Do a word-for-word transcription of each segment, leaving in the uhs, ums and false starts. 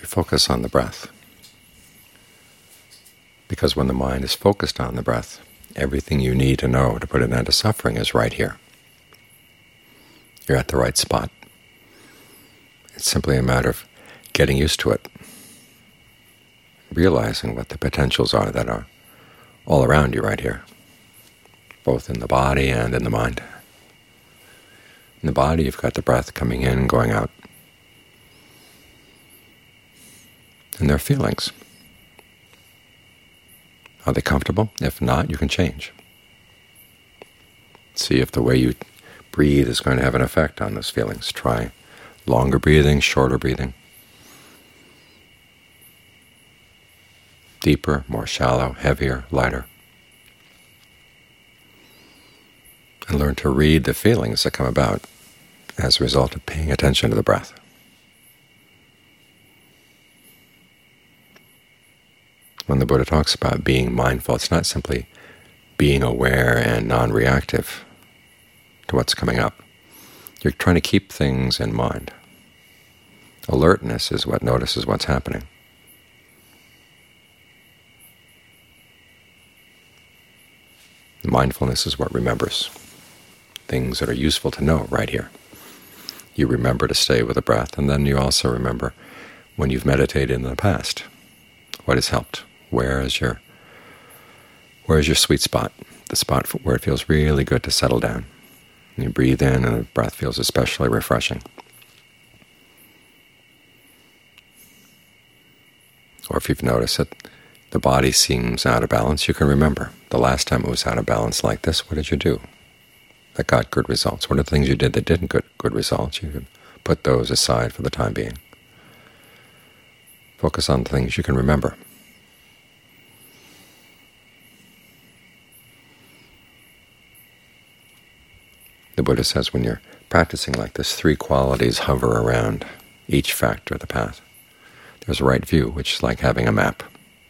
we focus on the breath. Because when the mind is focused on the breath, everything you need to know to put an end to suffering is right here. You're at the right spot. It's simply a matter of getting used to it, realizing what the potentials are that are all around you right here, both in the body and in the mind. In the body, you've got the breath coming in and going out. And there are feelings. Are they comfortable? If not, you can change. See if the way you breathe is going to have an effect on those feelings. Try longer breathing, shorter breathing, deeper, more shallow, heavier, lighter. And learn to read the feelings that come about as a result of paying attention to the breath. When the Buddha talks about being mindful, it's not simply being aware and non-reactive to what's coming up. You're trying to keep things in mind. Alertness is what notices what's happening. Mindfulness is what remembers things that are useful to know right here. You remember to stay with the breath, and then you also remember when you've meditated in the past, what has helped. Where is your where is your sweet spot, the spot where it feels really good to settle down? And you breathe in, and the breath feels especially refreshing. Or if you've noticed that the body seems out of balance, you can remember the last time it was out of balance like this, what did you do that got good results? What are the things you did that didn't get good results? You can put those aside for the time being. Focus on the things you can remember. The Buddha says when you're practicing like this, three qualities hover around each factor of the path. There's right view, which is like having a map.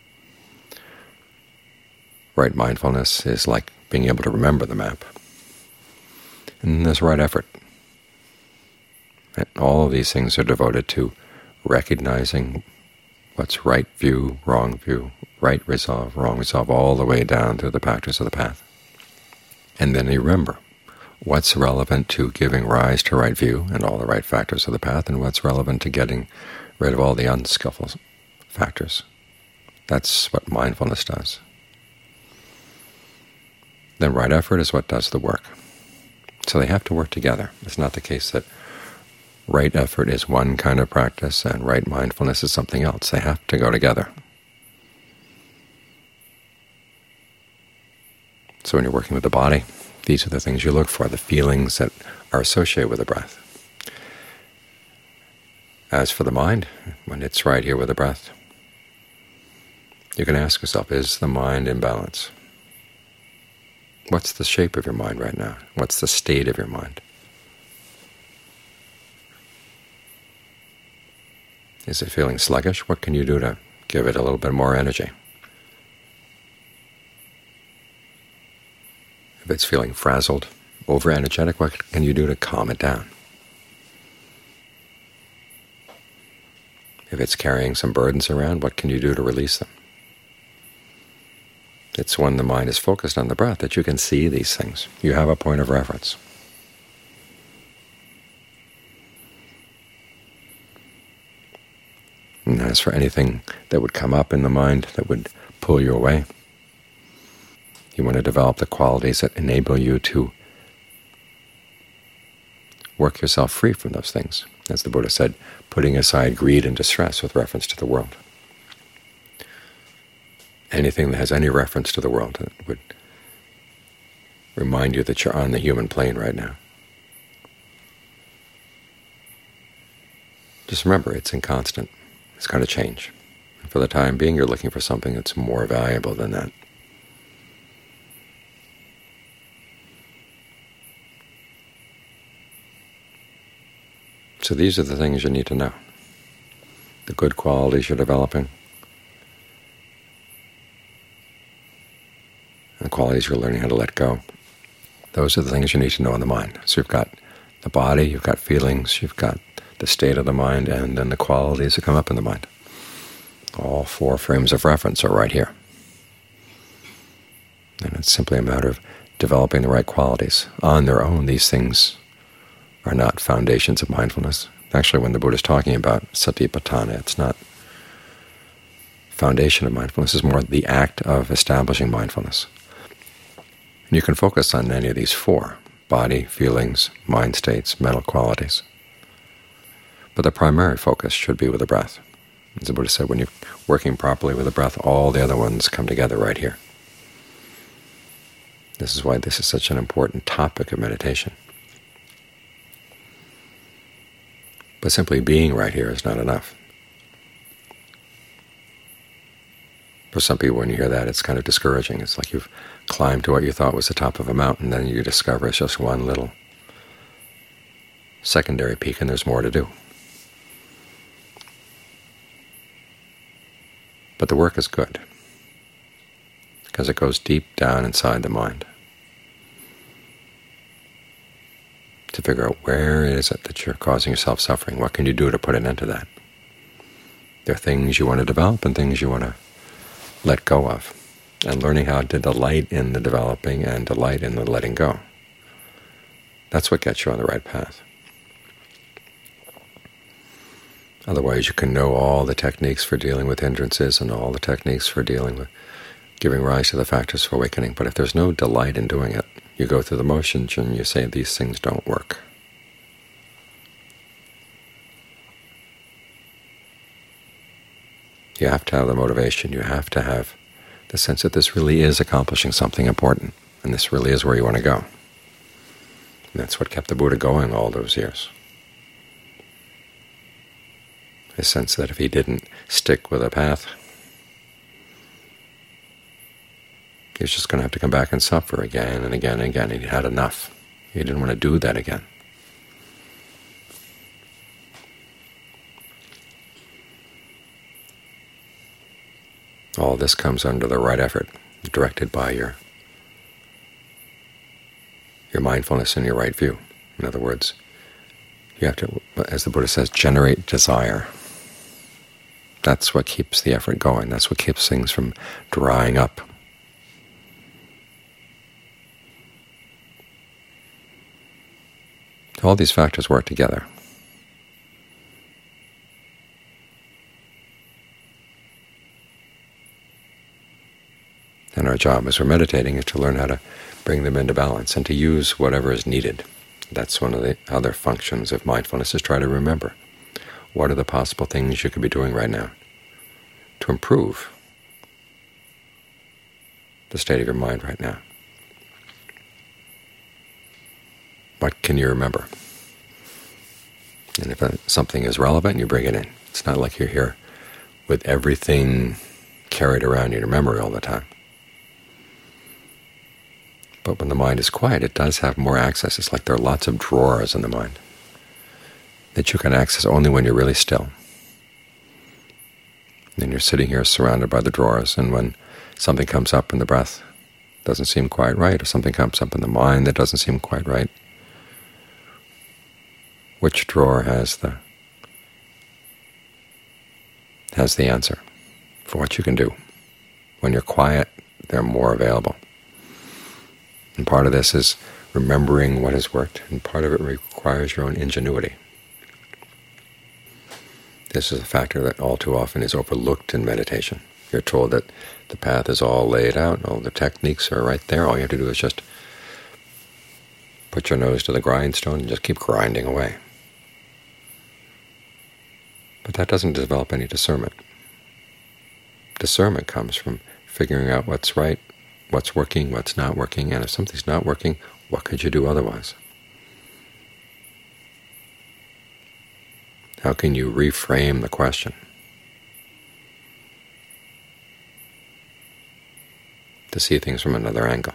Right mindfulness is like being able to remember the map. And there's right effort. And all of these things are devoted to recognizing what's right view, wrong view, right resolve, wrong resolve, all the way down through the factors of the path. And then you remember what's relevant to giving rise to right view and all the right factors of the path, and what's relevant to getting rid of all the unskillful factors. That's what mindfulness does. Then right effort is what does the work. So they have to work together. It's not the case that right effort is one kind of practice and right mindfulness is something else. They have to go together. So when you're working with the body, these are the things you look for, the feelings that are associated with the breath. As for the mind, when it's right here with the breath, you can ask yourself, is the mind in balance? What's the shape of your mind right now? What's the state of your mind? Is it feeling sluggish? What can you do to give it a little bit more energy? If it's feeling frazzled, over-energetic, what can you do to calm it down? If it's carrying some burdens around, what can you do to release them? It's when the mind is focused on the breath that you can see these things. You have a point of reference. And as for anything that would come up in the mind that would pull you away, you want to develop the qualities that enable you to work yourself free from those things. As the Buddha said, putting aside greed and distress with reference to the world. Anything that has any reference to the world that would remind you that you're on the human plane right now. Just remember, it's inconstant. It's going to change. And for the time being, you're looking for something that's more valuable than that. So these are the things you need to know. The good qualities you're developing, and the qualities you're learning how to let go. Those are the things you need to know in the mind. So you've got the body, you've got feelings, you've got the state of the mind, and then the qualities that come up in the mind. All four frames of reference are right here. And it's simply a matter of developing the right qualities. On their own, these things are not foundations of mindfulness. Actually, when the Buddha is talking about satipatthana, it's not foundation of mindfulness. It's more the act of establishing mindfulness. And you can focus on any of these four: body, feelings, mind states, mental qualities. But the primary focus should be with the breath. As the Buddha said, when you're working properly with the breath, all the other ones come together right here. This is why this is such an important topic of meditation. But simply being right here is not enough. For some people, when you hear that, it's kind of discouraging. It's like you've climbed to what you thought was the top of a mountain, then you discover it's just one little secondary peak, and there's more to do. But the work is good, because it goes deep down inside the mind to figure out where is it that you're causing yourself suffering. What can you do to put an end to that? There are things you want to develop and things you want to let go of, and learning how to delight in the developing and delight in the letting go. That's what gets you on the right path. Otherwise, you can know all the techniques for dealing with hindrances and all the techniques for dealing with giving rise to the factors for awakening, but if there's no delight in doing it, you go through the motions and you say these things don't work. You have to have the motivation. You have to have the sense that this really is accomplishing something important, and this really is where you want to go. And that's what kept the Buddha going all those years. A sense that if he didn't stick with a path, he was just going to have to come back and suffer again and again and again. He had enough. He didn't want to do that again. All this comes under the right effort, directed by your your mindfulness and your right view. In other words, you have to, as the Buddha says, generate desire. That's what keeps the effort going. That's what keeps things from drying up. All these factors work together. And our job as we're meditating is to learn how to bring them into balance and to use whatever is needed. That's one of the other functions of mindfulness, is try to remember what are the possible things you could be doing right now to improve the state of your mind right now. What can you remember? And if something is relevant, you bring it in. It's not like you're here with everything carried around in your memory all the time. But when the mind is quiet, it does have more access. It's like there are lots of drawers in the mind that you can access only when you're really still. And you're sitting here surrounded by the drawers, and when something comes up in the breath doesn't seem quite right, or something comes up in the mind that doesn't seem quite right, which drawer has the has the answer for what you can do? When you're quiet, they're more available. And part of this is remembering what has worked, and part of it requires your own ingenuity. This is a factor that all too often is overlooked in meditation. You're told that the path is all laid out, all the techniques are right there. All you have to do is just put your nose to the grindstone and just keep grinding away. But that doesn't develop any discernment. Discernment comes from figuring out what's right, what's working, what's not working, and if something's not working, what could you do otherwise? How can you reframe the question to see things from another angle?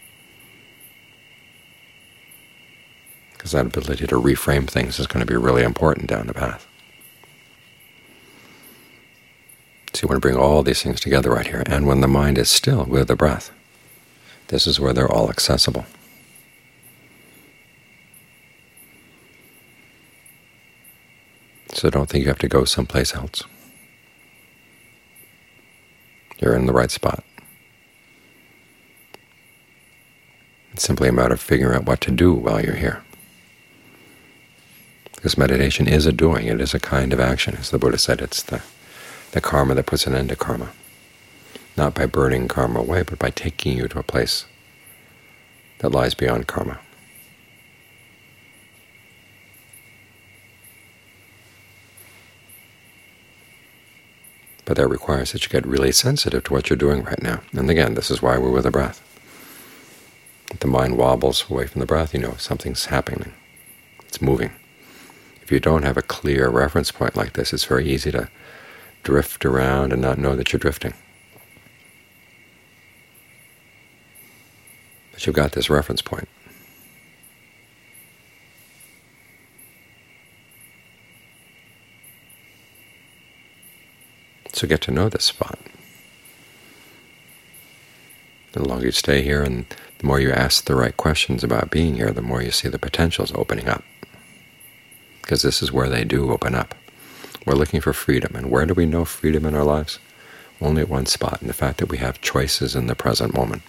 Because that ability to reframe things is going to be really important down the path. So you want to bring all these things together right here. And when the mind is still with the breath, this is where they're all accessible. So don't think you have to go someplace else. You're in the right spot. It's simply a matter of figuring out what to do while you're here. Because meditation is a doing. It is a kind of action. As the Buddha said, it's the, the karma that puts an end to karma. Not by burning karma away, but by taking you to a place that lies beyond karma. But that requires that you get really sensitive to what you're doing right now. And again, this is why we're with the breath. If the mind wobbles away from the breath, you know something's happening. It's moving. If you don't have a clear reference point like this, it's very easy to drift around and not know that you're drifting. But you've got this reference point. So get to know this spot. The longer you stay here and the more you ask the right questions about being here, the more you see the potentials opening up. Because this is where they do open up. We're looking for freedom. And where do we know freedom in our lives? Only at one spot, in the fact that we have choices in the present moment.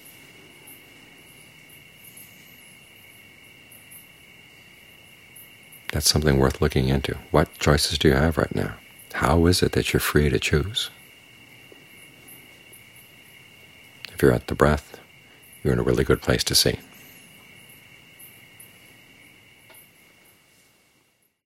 That's something worth looking into. What choices do you have right now? How is it that you're free to choose? If you're at the breath, you're in a really good place to see.